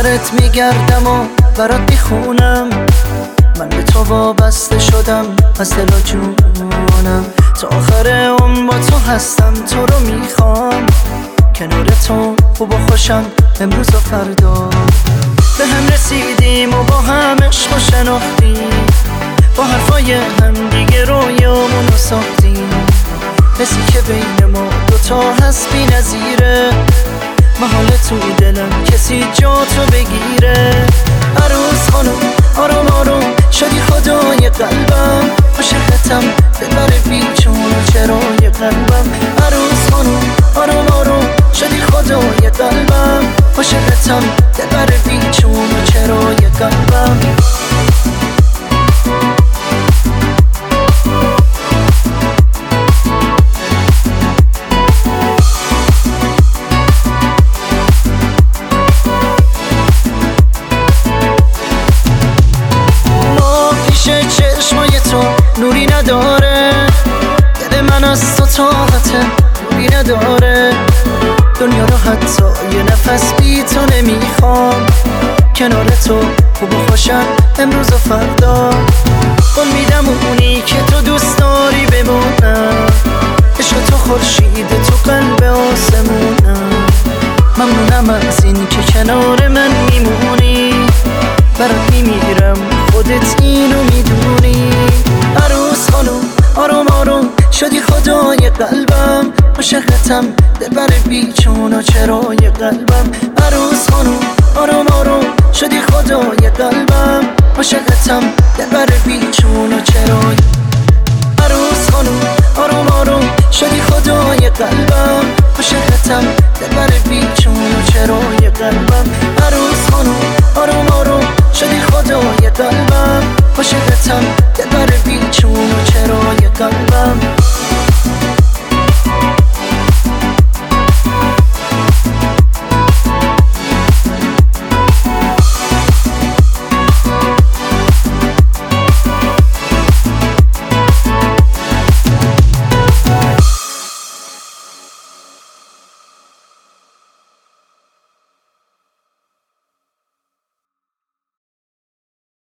آخرت میگردم و برات میخونم. من به تو وابسته شدم از دل و جونم. تا آخر عمر با تو هستم، تو رو میخوام. کنار تو خوب و خوشم امروز و فردا. به هم رسیدیم و با هم عشق و شناختیم. با حرفای هم دیگه رویامونو ساختیم. حسی که بین ما دوتا هست بی نظیره. محال تو دلم کسی جا تو بگیره. عروس خانم آروم آروم شدی خدای قلبم. عاشقتم دلبر بیچون و چرای قلبم. عروس خانم آروم آروم شدی خدای قلبم. عاشقتم دلبر بیچون و چرای قلبم. نوری نداره دل من از تو طاقته، نوری نداره. دنیا رو حتی یه نفس بی تو نمیخوام. کنار تو خوب و خوشم امروز و فردا. قول میدم اونی که تو دوست داری بمونم. عشق تو خورشید تو قلب آسمونم. ممنونم از این که کنار من میمونی. برات میمیرم خودت اینو میدونی. عروس خانم آروم آروم شدی خدای قلبم. عاشقتم دلبر بیچون و چرای قلبم. عروس خانم آروم آروم شدی خدای قلبم. عاشقتم دلبر بیچون و چرای. عروس خانم آروم آروم شدی خدای قلبم.